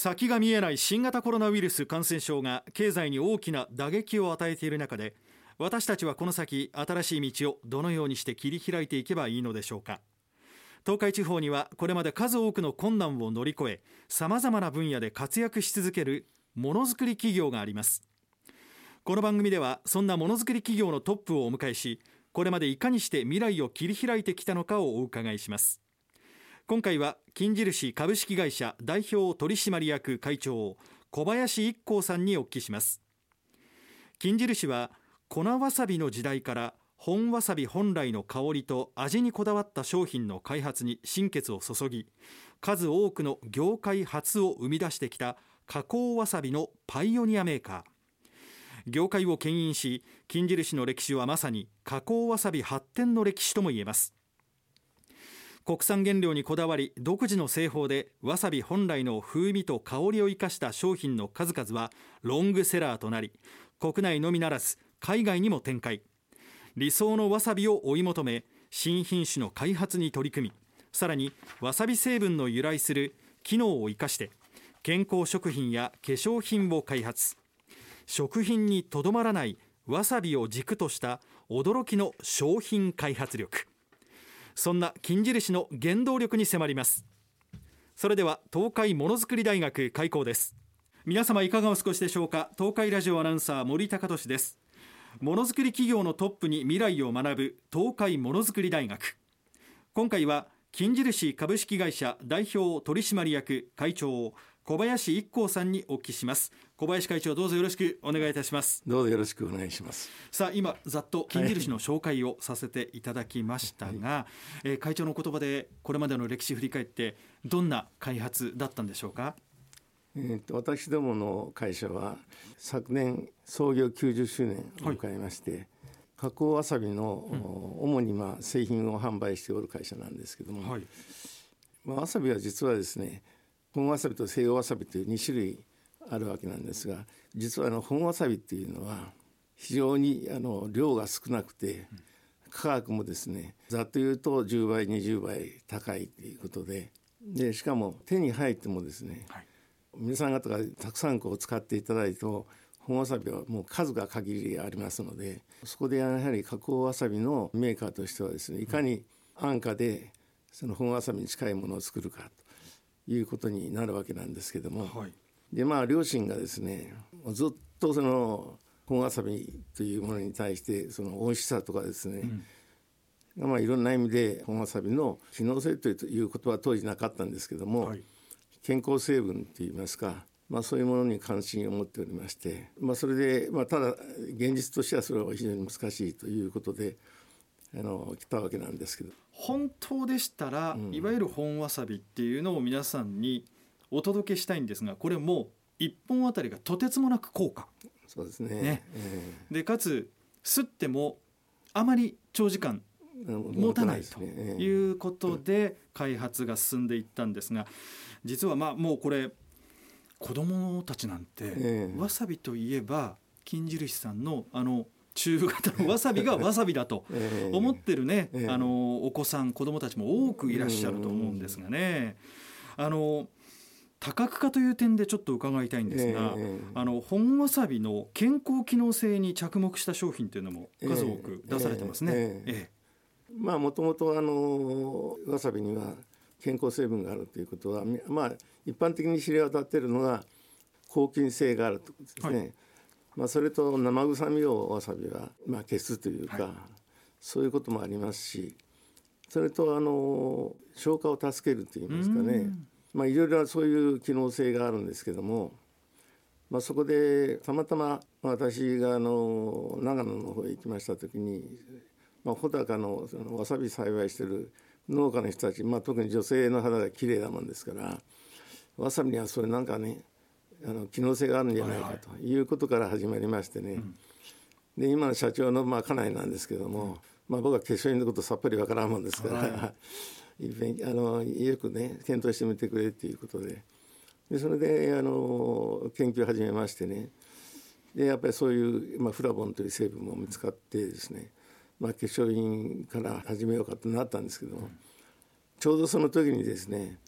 先が見えない新型コロナウイルス感染症が経済に大きな打撃を与えている中で、私たちはこの先新しい道をどのようにして切り開いていけばいいのでしょうか。東海地方にはこれまで数多くの困難を乗り越え、さまざまな分野で活躍し続けるものづくり企業があります。この番組ではそんなものづくり企業のトップをお迎えし、これまでいかにして未来を切り開いてきたのかをお伺いします。今回は金印株式会社代表取締役会長小林一行さんにお聞きします。金印は粉わさびの時代から本わさび本来の香りと味にこだわった商品の開発に心血を注ぎ、数多くの業界初を生み出してきた加工わさびのパイオニアメーカー。業界を牽引し、金印の歴史はまさに加工わさび発展の歴史ともいえます。国産原料にこだわり、独自の製法でわさび本来の風味と香りを生かした商品の数々はロングセラーとなり、国内のみならず海外にも展開。理想のわさびを追い求め、新品種の開発に取り組み、さらにわさび成分の由来する機能を生かして健康食品や化粧品を開発。食品にとどまらないわさびを軸とした驚きの商品開発力。そんな金印の原動力に迫ります。それでは東海ものづくり大学開講です。皆様いかがお過ごしでしょうか。東海ラジオアナウンサー森高俊です。ものづくり企業のトップに未来を学ぶ東海ものづくり大学。今回は金印株式会社代表取締役会長小林一行さんにお聞きします。小林会長、どうぞよろしくお願いいたします。 どうぞよろしくお願いします。 さあ、今ざっと金印の紹介をさせていただきましたが、会長の言葉でこれまでの歴史振り返ってどんな開発だったんでしょうか。 私どもの会社は昨年創業90周年を迎えまして、加工わさびの、主に製品を販売しておる会社なんですけども、わさびは実はですね、本わさびと西洋わさびという2種類あるわけなんですが、実は本わさびっていうのは非常に量が少なくて、価格もですね、ざっと言うと10倍20倍高いということで、しかも手に入ってもですね、皆さん方がたくさん使っていただいても本わさびはもう数が限りありますので、そこでやはり加工わさびのメーカーとしてはですね、いかに安価でその本わさびに近いものを作るかということになるわけなんですけども、で両親がですね、ずっとその本わさびというものに対してその美味しさとかですね、いろんな意味で本わさびの機能性ということは当時なかったんですけども、健康成分といいますか、そういうものに関心を持っておりまして、それで、ただ現実としてはそれは非常に難しいということで来たわけなんですけど、 本当でしたら、いわゆる本わさびっていうのを皆さんにお届けしたいんですが、これも1本あたりがとてつもなく高価。 そうですね。 でかつ吸ってもあまり長時間持たないということで開発が進んでいったんですが、実はもうこれ子どもたちなんて、わさびといえば金印さんの中型のわさびがわさびだと思ってるね、お子さん子どもたちも多くいらっしゃると思うんですがね、多角化という点でちょっと伺いたいんですが、本わさびの健康機能性に着目した商品というのも数多く出されてますね。 もともとわさびには健康成分があるということは、一般的に知れ渡っているのが抗菌性があるということですね。それと生臭みをわさびは消すというか、そういうこともありますし、それと消化を助けるといいますかね、いろいろそういう機能性があるんですけども、そこでたまたま私が長野の方へ行きました時に、穂高のわさび栽培している農家の人たち、特に女性の肌がきれいなもんですから、わさびにはそれなんかね、機能性があるんじゃないかということから始まりましてね、で今の社長の家内なんですけども、僕は化粧品のことさっぱりわからんもんですから、よくね検討してみてくれということで、それで研究を始めましてね、でやっぱりそういう、フラボンという成分も見つかってですね、化粧品から始めようかとなったんですけども、ちょうどその時にですね、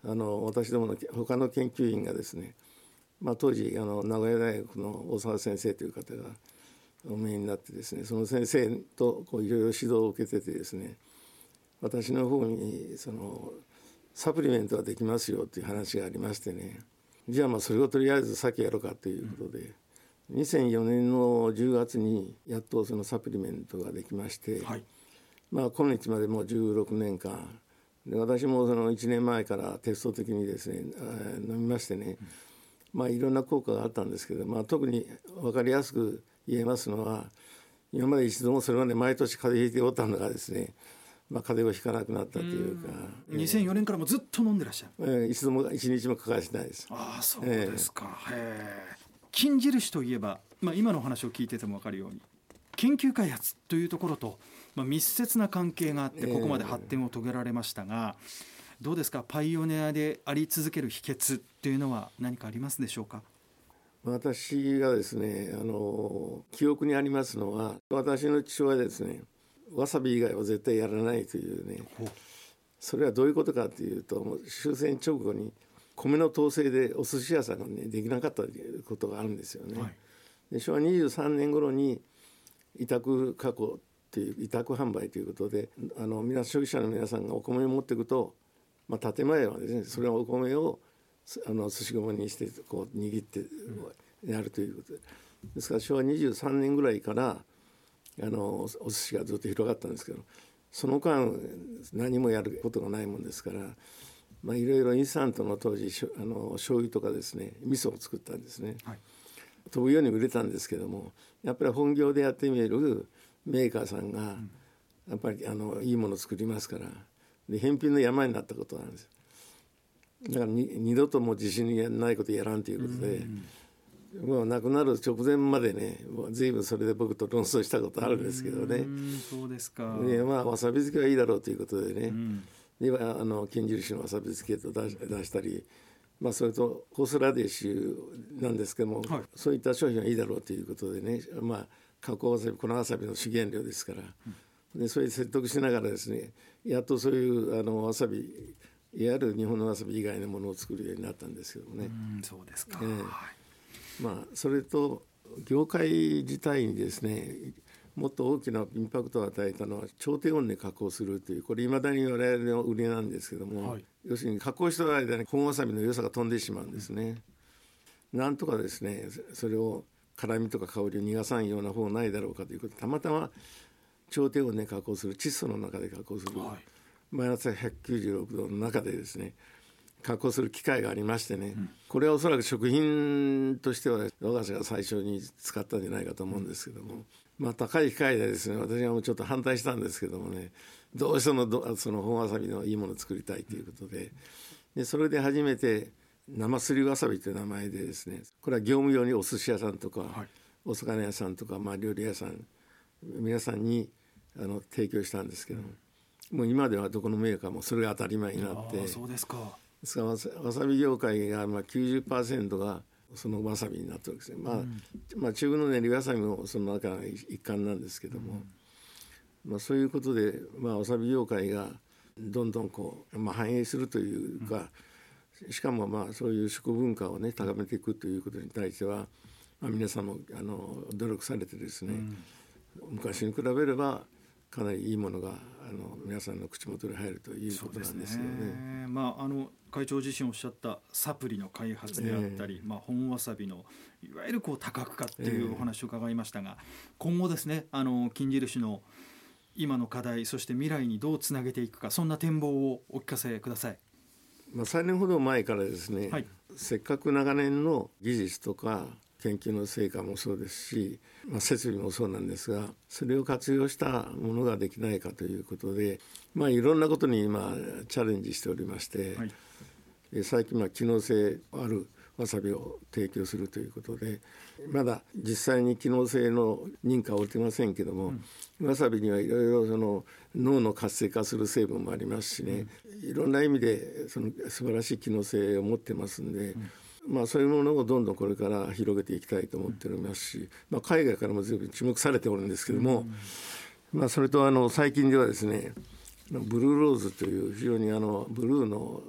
私どもの他の研究員がですね、当時名古屋大学の大沢先生という方がお見えになってですね、その先生といろいろ指導を受けててですね、私の方にサプリメントができますよという話がありましてね、じゃあそれをとりあえず先やろうかということで、2004年の10月にやっとそのサプリメントができまして、はい、今日までもう16年間で、私もその1年前からテスト的にですね飲みましてね、いろんな効果があったんですけど、特に分かりやすく言えますのは、今まで一度もそれまで毎年風邪ひいておったのがですね、風邪をひかなくなったというか、 2004年からもずっと飲んでらっしゃる。 一度も一日もかかしてないです。 ああ、そうですか。金印といえば、今の話を聞いてても分かるように研究開発というところと、密接な関係があってここまで発展を遂げられましたが、どうですか、パイオニアであり続ける秘訣っていうのは何かありますでしょうか。 私がですね記憶にありますのは、私の父親ですね、わさび以外は絶対やらないというね、それはどういうことかというと、終戦直後に米の統制でお寿司屋さんが、できなかったということがあるんですよね、はい、で昭和23年頃に委託加工っていう委託販売ということで、消費者の皆さんがお米を持っていくと、建前はですね、それはお米を寿司米にして握ってやるということですから、昭和23年ぐらいからお寿司がずっと広がったんですけど、その間何もやることがないもんですから、いろいろインスタントの当時醤油とかですね、味噌を作ったんですね、はい、飛ぶように売れたんですけども、やっぱり本業でやってみるメーカーさんがやっぱりいいものを作りますから、で返品の山になったことなんです。だから二度ともう自信にないことやらんということで、もう亡くなる直前までね、随分それで僕と論争したことあるんですけどね。 そうですか。 でわさび漬けはいいだろうということでね、で金印のわさび漬けと出したり、それとホースラディッシュなんですけども、はい、そういった商品はいいだろうということでね、加工わさび、粉わさびの主原料ですから、でそれで説得しながらですね、やっとそういうわさび、いわゆる日本のわさび以外のものを作るようになったんですけどもね。 そうですか。 それと業界自体にですね、もっと大きなインパクトを与えたのは超低温で加工するという、これいまだに我々の売りなんですけども、はい、要するに加工している間に本わさびの良さが飛んでしまうんですね、なんとかですね、それを辛みとか香りを逃がさんような方ないだろうかということで、たまたま超低温で加工する窒素の中で加工する、マイナス196度の中でですね加工する機械がありましてね、これはおそらく食品としては我が社が最初に使ったんじゃないかと思うんですけども、高い機械でですね、私はもうちょっと反対したんですけどもね、どうしてもその本わさびのいいものを作りたいということで、それで初めて生すりわさびという名前でですね、これは業務用にお寿司屋さんとか、お魚屋さんとか、料理屋さん皆さんに提供したんですけども、もう今ではどこのメーカーもそれが当たり前になって、 そうですか。 ですからわさび業界が90% がそのわさびになってるわけですね。中国の練りわさびもその中の一環なんですけども、そういうことで、わさび業界がどんどん繁栄するというか、しかもそういう食文化をね高めていくということに対しては、皆さんも努力されてですね、昔に比べればかなりいいものが皆さんの口元に入るということなんですよね。 会長自身おっしゃったサプリの開発であったり、本わさびのいわゆる多角化っていうお話を伺いましたが、今後ですね、金印の今の課題、そして未来にどうつなげていくか、そんな展望をお聞かせください。 3年ほど前からですね、せっかく長年の技術とか研究の成果もそうですし、設備もそうなんですが、それを活用したものができないかということで、いろんなことに今チャレンジしておりまして、最近機能性あるわさびを提供するということで、まだ実際に機能性の認可は下りてませんけども、わさびにはいろいろ脳の活性化する成分もありますしね、いろんな意味で素晴らしい機能性を持ってますんで、そういうものをどんどんこれから広げていきたいと思っておりますし、海外からも随分注目されておるんですけども、それと最近ではですね、ブルーローズという非常にブルーの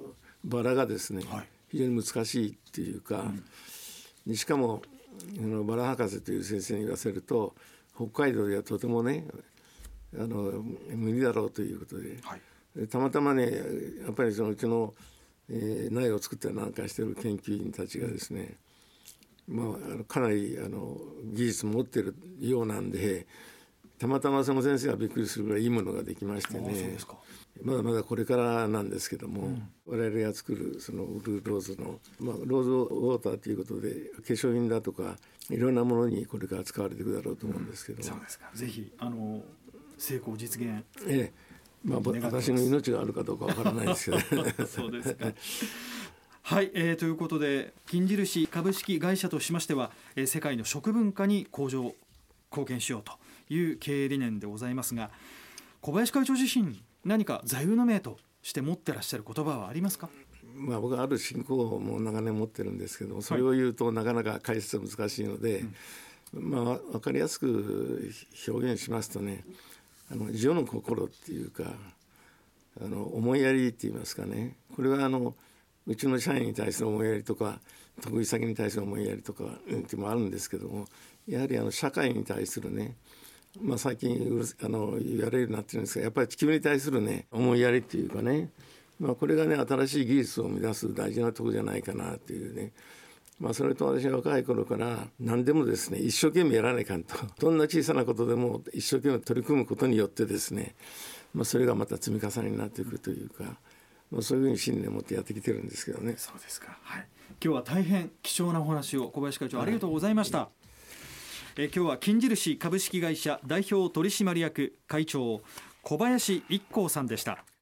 バラがですね、 はい、 非常に難しいっていうか、しかもバラ博士という先生に言わせると北海道ではとてもね無理だろうということで、 はい、 たまたまねやっぱりそのうちの、苗を作ったりなんかしている研究員たちがですね、かなり技術持っているようなんで、たまたまその先生がびっくりするぐらいいいものができましてね。 そうですか。 まだまだこれからなんですけども、我々が作るそのウルローズの、ローズウォーターということで化粧品だとかいろんなものにこれから使われていくだろうと思うんですけど、 そうですか。ぜひ成功実現、 私の命があるかどうかわからないですけどそうですか。はい、ということで金印株式会社としましては、世界の食文化に貢献しようという経営理念でございますが、小林会長自身何か座右の銘として持ってらっしゃる言葉はありますか？ 僕はある信仰をもう長年持ってるんですけど、それを言うとなかなか解説は難しいので、分かりやすく表現しますとね、情の心っていうか思いやりって言いますかね、これはうちの社員に対する思いやりとか得意先に対する思いやりとかっていうのもあるんですけども、やはり社会に対するね、最近言われるようになってるんですが、やっぱり地球に対するね思いやりっていうかね、これがね新しい技術を生み出す大事なところじゃないかなっていうね、それと私は若い頃から何でもですね一生懸命やらないかんと、どんな小さなことでも一生懸命取り組むことによってですね、それがまた積み重ねになっていくというか、そういうふうに信念を持ってやってきてるんですけどね。 そうですか。はい、今日は大変貴重なお話を小林会長ありがとうございました。今日は金印株式会社代表取締役会長小林一行さんでした。